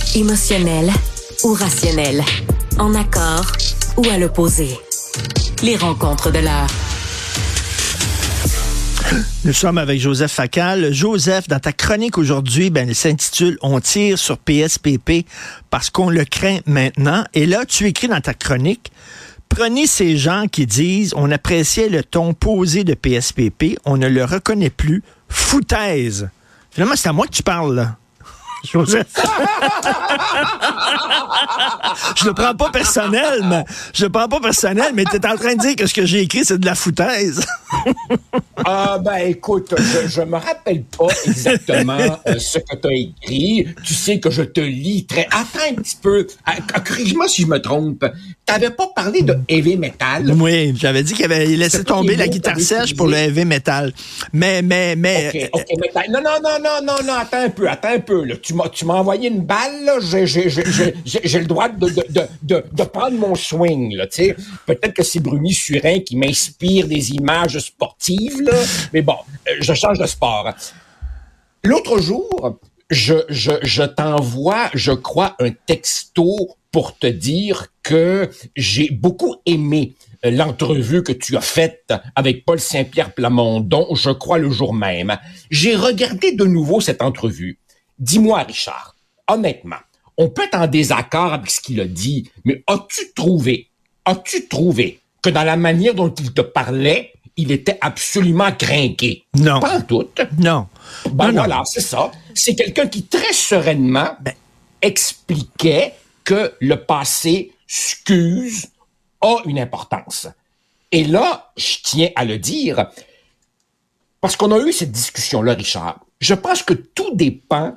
Émotionnel ou rationnel? En accord ou à l'opposé? Les rencontres de l'heure. Nous sommes avec Joseph Facal. Joseph, dans ta chronique aujourd'hui, elle s'intitule « On tire sur PSPP parce qu'on le craint maintenant ». Et là, tu écris dans ta chronique « Prenez ces gens qui disent « On appréciait le ton posé de PSPP, on ne le reconnaît plus. Foutaise ». Finalement, c'est à moi que tu parles, là. Joseph. Je le prends pas personnel, mais tu es en train de dire que ce que j'ai écrit, c'est de la foutaise. Écoute, je me rappelle pas exactement ce que tu as écrit. Tu sais que je te lis très... Attends un petit peu. Corrige-moi si je me trompe. T'avais pas parlé de heavy metal? Oui, j'avais dit qu'il avait laissé tomber la guitare sèche pour le heavy metal. Mais... OK. Non, attends un peu, là. Tu m'as envoyé une balle, là. J'ai le droit de prendre mon swing, là, tu sais. Peut-être que c'est Bruni Surin qui m'inspire des images sportives, là. Mais bon, je change de sport. L'autre jour, je t'envoie, je crois, un texto pour te dire que j'ai beaucoup aimé l'entrevue que tu as faite avec Paul Saint-Pierre Plamondon, je crois, le jour même. J'ai regardé de nouveau cette entrevue. Dis-moi, Richard, honnêtement, on peut être en désaccord avec ce qu'il a dit, mais as-tu trouvé que dans la manière dont il te parlait, il était absolument crinqué? Non. Pas en tout. Non. Voilà, c'est ça. C'est quelqu'un qui, très sereinement, expliquait que le passé, excuse, a une importance. Et là, je tiens à le dire, parce qu'on a eu cette discussion-là, Richard. Je pense que tout dépend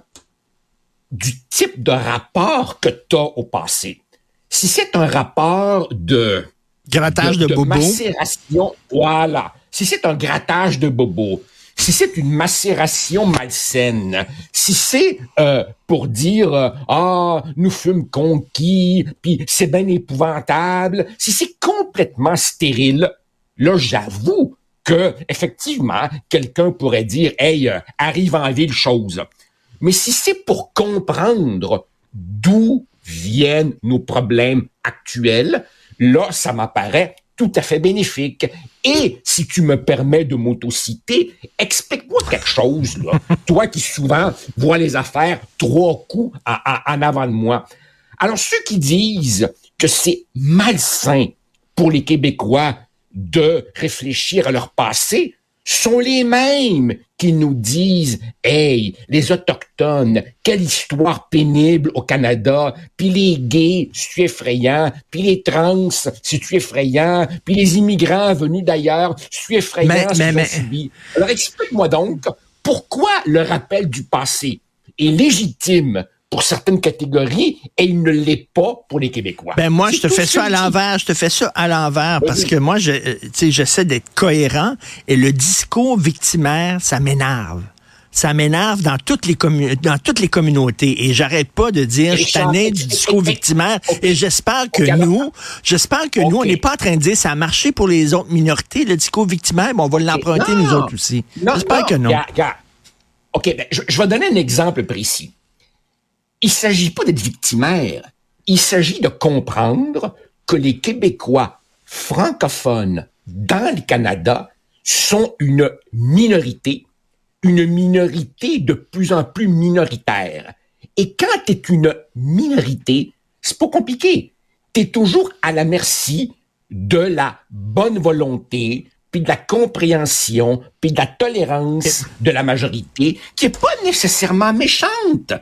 du type de rapport que tu as au passé. Si c'est un rapport de grattage de bobo, macération, voilà. Si c'est un grattage de bobo, si c'est une macération malsaine, si c'est pour dire nous fûmes conquis, puis c'est bien épouvantable, si c'est complètement stérile, là j'avoue que effectivement quelqu'un pourrait dire arrive en ville chose. Mais si c'est pour comprendre d'où viennent nos problèmes actuels, là ça m'apparaît tout à fait bénéfique. Et si tu me permets de m'autociter, explique-moi quelque chose, là. Toi qui souvent vois les affaires 3 coups en avant de moi. Alors, ceux qui disent que c'est malsain pour les Québécois de réfléchir à leur passé sont les mêmes qui nous disent « Hey, les Autochtones, quelle histoire pénible au Canada, puis les gays, c'est effrayant, puis les trans, c'est effrayant, puis les immigrants venus d'ailleurs, c'est effrayant, c'est subi. » Alors explique-moi donc, pourquoi le rappel du passé est légitime pour certaines catégories, et il ne l'est pas pour les Québécois. Moi, je te fais ça à l'envers, parce que moi, j'essaie d'être cohérent, et le discours victimaire, ça m'énerve. Ça m'énerve dans toutes les communautés, et j'arrête pas de dire, je suis tanné du discours victimaire, et j'espère que nous, on n'est pas en train de dire, ça a marché pour les autres minorités, le discours victimaire, on va l'emprunter nous autres aussi. J'espère que non. Je vais donner un exemple précis. Il s'agit pas d'être victimaire. Il s'agit de comprendre que les Québécois francophones dans le Canada sont une minorité de plus en plus minoritaire. Et quand tu es une minorité, c'est pas compliqué. Tu es toujours à la merci de la bonne volonté, puis de la compréhension, puis de la tolérance de la majorité, qui est pas nécessairement méchante.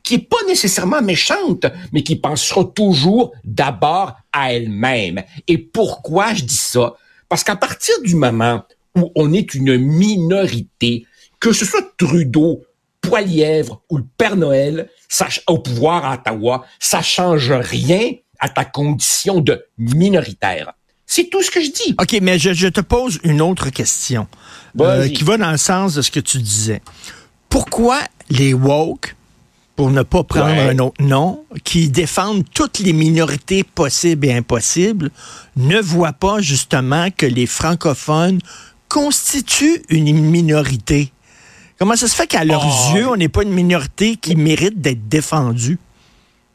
Mais qui pensera toujours d'abord à elle-même. Et pourquoi je dis ça? Parce qu'à partir du moment où on est une minorité, que ce soit Trudeau, Poilièvre ou le Père Noël, au pouvoir à Ottawa, ça change rien à ta condition de minoritaire. C'est tout ce que je dis. OK, mais je te pose une autre question qui va dans le sens de ce que tu disais. Pourquoi les woke, pour ne pas prendre un autre nom, qui défendent toutes les minorités possibles et impossibles, ne voient pas justement que les francophones constituent une minorité? Comment ça se fait qu'à leurs yeux, on n'est pas une minorité qui mérite d'être défendue?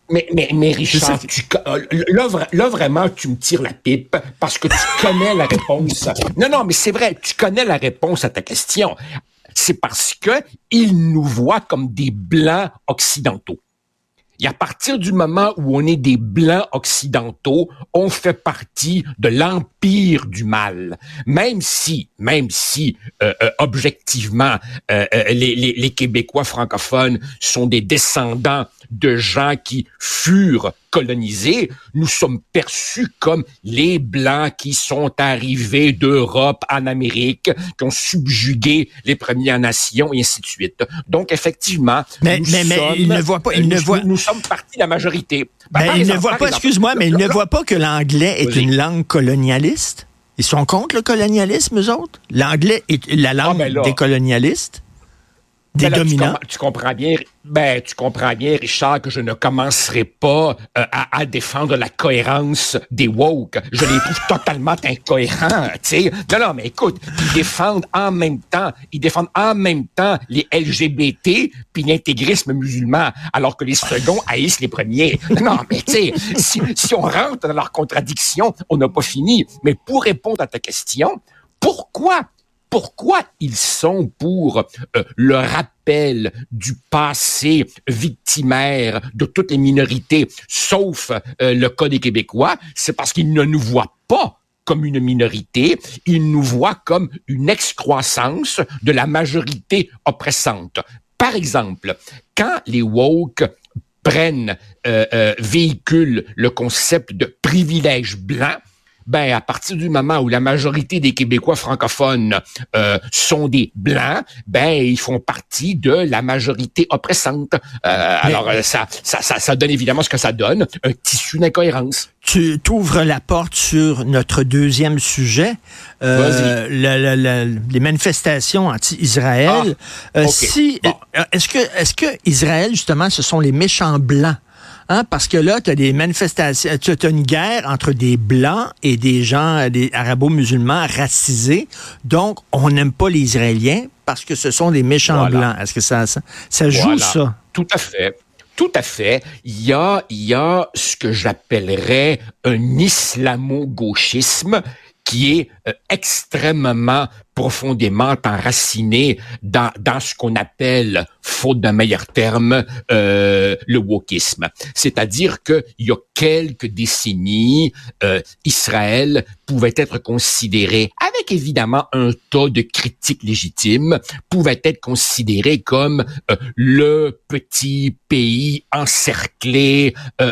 Mais Richard, là, vraiment, tu me tires la pipe parce que tu connais la réponse. Non, mais c'est vrai, tu connais la réponse à ta question. C'est parce que ils nous voient comme des Blancs occidentaux. Et à partir du moment où on est des Blancs occidentaux, on fait partie de l'empire du mal. Même si, objectivement, les Québécois francophones sont des descendants de gens qui furent colonisés, nous sommes perçus comme les Blancs qui sont arrivés d'Europe en Amérique, qui ont subjugué les Premières Nations et ainsi de suite. Donc, effectivement, mais il ne voit pas, nous sommes partie de la majorité. Il ne voit pas, excuse-moi, mais il ne voit pas que l'anglais est une langue colonialiste. Ils sont contre le colonialisme, eux autres? L'anglais est la langue des colonialistes? Des dominants? Tu comprends bien, Richard, que je ne commencerai pas à défendre la cohérence des woke. Je les trouve totalement incohérents, tu sais. Non, mais écoute, ils défendent en même temps les LGBT puis l'intégrisme musulman, alors que les seconds haïssent les premiers. Non, mais tu sais, si on rentre dans leurs contradictions, on n'a pas fini. Mais pour répondre à ta question, pourquoi ils sont pour le rappel du passé victimaire de toutes les minorités, sauf le cas des Québécois? C'est parce qu'ils ne nous voient pas comme une minorité, ils nous voient comme une excroissance de la majorité oppressante. Par exemple, quand les woke véhiculent le concept de privilège blanc, à partir du moment où la majorité des Québécois francophones sont des Blancs, ils font partie de la majorité oppressante. Alors, ça donne évidemment ce que ça donne, un tissu d'incohérence. Tu t'ouvres la porte sur notre deuxième sujet, les manifestations anti-Israël. Okay. Est-ce que Israël, justement, ce sont les méchants Blancs? Hein, parce que là, tu as des manifestations, tu as une guerre entre des Blancs et des gens, des arabo-musulmans racisés. Donc, on n'aime pas les Israéliens parce que ce sont des méchants Blancs. Est-ce que ça joue, ça? Tout à fait. Il y a ce que j'appellerais un islamo-gauchisme qui est extrêmement profondément enraciné dans ce qu'on appelle, faute d'un meilleur terme, le wokisme. C'est-à-dire que il y a quelques décennies, Israël pouvait être considéré, avec évidemment un tas de critiques légitimes, pouvait être considéré comme le petit pays encerclé,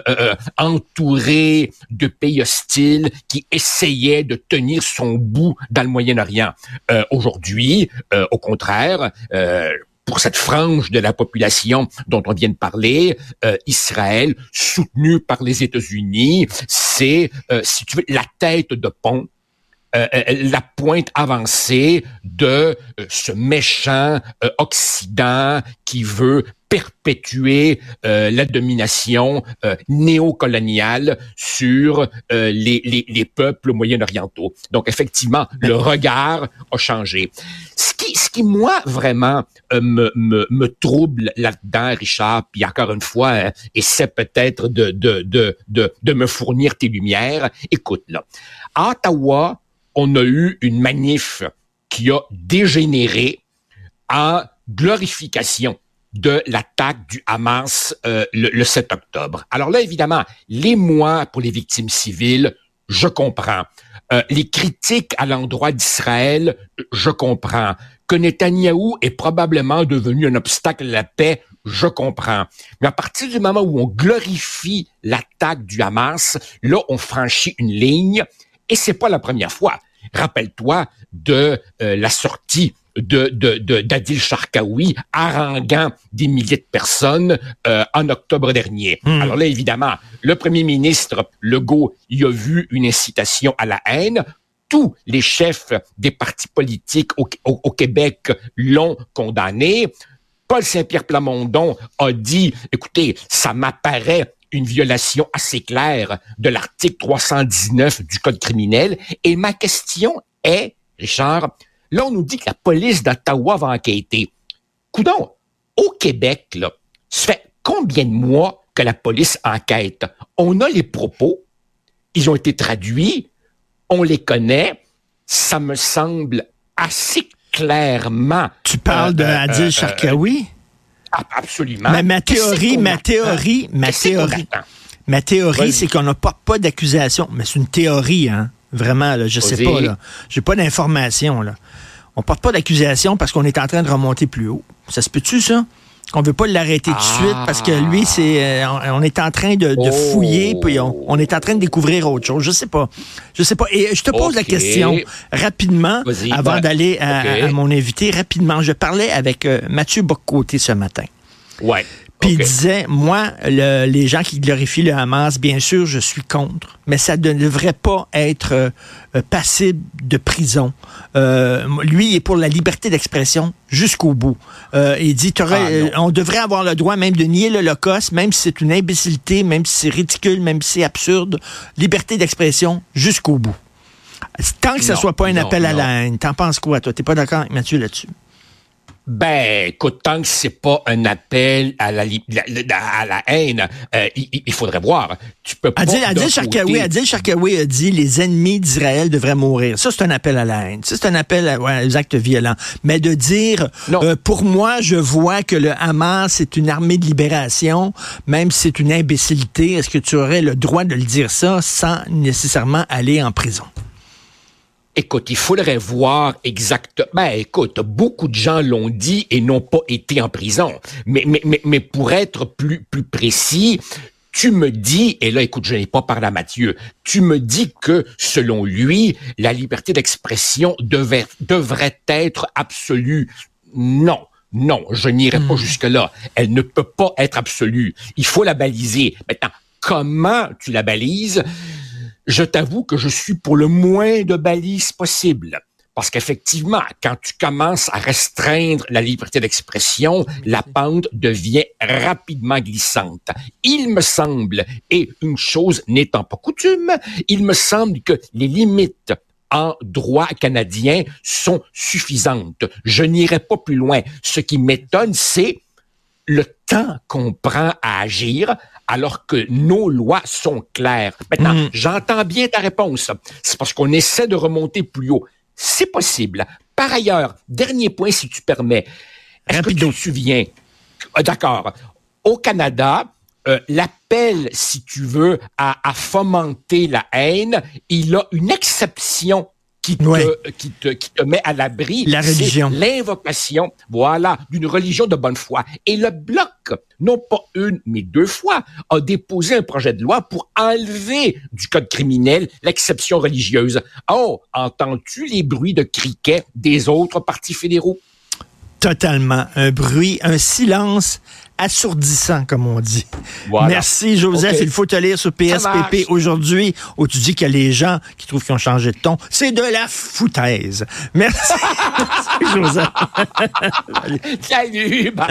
entouré de pays hostiles qui essayait de tenir son bout dans le Moyen-Orient. Aujourd'hui, au contraire, pour cette frange de la population dont on vient de parler, Israël, soutenu par les États-Unis, c'est, si tu veux, la tête de pont, la pointe avancée de ce méchant Occident qui veut perpétuer la domination néocoloniale sur les peuples moyen-orientaux. Donc, effectivement, le regard a changé. Ce qui moi, vraiment, me trouble là-dedans, Richard, puis encore une fois, essaie peut-être de me fournir tes lumières. Écoute, là, à Ottawa, on a eu une manif qui a dégénéré en glorification de l'attaque du Hamas le 7 octobre. Alors là, évidemment, l'émoi pour les victimes civiles, je comprends. Les critiques à l'endroit d'Israël, je comprends. Que Netanyahou est probablement devenu un obstacle à la paix, je comprends. Mais à partir du moment où on glorifie l'attaque du Hamas, là, on franchit une ligne, et c'est pas la première fois. Rappelle-toi de la sortie d'Adil Sharkawi haranguant des milliers de personnes en octobre dernier. Alors là, évidemment, le premier ministre Legault y a vu une incitation à la haine. Tous les chefs des partis politiques au Québec l'ont condamné. Paul Saint-Pierre Plamondon a dit, écoutez, ça m'apparaît une violation assez claire de l'article 319 du Code criminel. Et ma question est, Richard, là, on nous dit que la police d'Ottawa va enquêter. Coudon, au Québec, là, ça fait combien de mois que la police enquête. On a les propos, ils ont été traduits, on les connaît, ça me semble assez clairement... Tu parles de Adil Sharkawi? Absolument. Mais ma théorie, c'est qu'on n'a pas d'accusation. Mais c'est une théorie, hein. Vraiment, là, je sais pas, là. J'ai pas d'informations, là. On porte pas d'accusation parce qu'on est en train de remonter plus haut. Ça se peut-tu, ça? Qu'on veut pas l'arrêter tout de suite parce que lui, on est en train de fouiller, puis on est en train de découvrir autre chose. Je sais pas. Et je te pose la question rapidement, avant d'aller à mon invité. Rapidement, je parlais avec Mathieu Bock-Côté ce matin. Ouais. Puis il disait, moi, les gens qui glorifient le Hamas, bien sûr, je suis contre, mais ça ne devrait pas être passible de prison. Lui, il est pour la liberté d'expression jusqu'au bout. Il dit, on devrait avoir le droit même de nier l'Holocauste, même si c'est une imbécilité, même si c'est ridicule, même si c'est absurde. Liberté d'expression jusqu'au bout. Tant que ça soit pas un appel à la haine. T'en penses quoi, toi? T'es pas d'accord avec Mathieu là-dessus? Ben, écoute, tant que c'est pas un appel à la haine, il faudrait voir. Tu peux pas. Adil Sharkawi a dit les ennemis d'Israël devraient mourir. Ça, c'est un appel à la haine. Ça, c'est un appel aux actes violents. Mais de dire, pour moi, je vois que le Hamas c'est une armée de libération, même si c'est une imbécilité, est-ce que tu aurais le droit de le dire ça sans nécessairement aller en prison? Écoute, il faudrait voir exactement. Ben, écoute, beaucoup de gens l'ont dit et n'ont pas été en prison. Mais pour être plus précis, tu me dis, et là, écoute, je n'ai pas parlé à Mathieu, tu me dis que, selon lui, la liberté d'expression devrait être absolue. Non, je n'irai pas jusque-là. Elle ne peut pas être absolue. Il faut la baliser. Maintenant, comment tu la balises? Je t'avoue que je suis pour le moins de balises possible. Parce qu'effectivement, quand tu commences à restreindre la liberté d'expression, la pente devient rapidement glissante. Il me semble, et une chose n'étant pas coutume, il me semble que les limites en droit canadien sont suffisantes. Je n'irai pas plus loin. Ce qui m'étonne, c'est le temps qu'on prend à agir alors que nos lois sont claires. Maintenant, j'entends bien ta réponse. C'est parce qu'on essaie de remonter plus haut. C'est possible. Par ailleurs, dernier point, si tu permets. Est-ce que tu te souviens? D'accord. Au Canada, l'appel, si tu veux, à fomenter la haine, il a une exception qui te met à l'abri. La religion. L'invocation, d'une religion de bonne foi. Et le Bloc, non pas une, mais 2 fois, a déposé un projet de loi pour enlever du code criminel l'exception religieuse. Oh, entends-tu les bruits de criquets des autres partis fédéraux? Totalement. Un silence assourdissant, comme on dit. Voilà. Merci, Joseph. Il faut te lire sur PSPP aujourd'hui, où tu dis qu'il y a les gens qui trouvent qu'ils ont changé de ton. C'est de la foutaise. Merci. Merci, Joseph. Salut. Bye.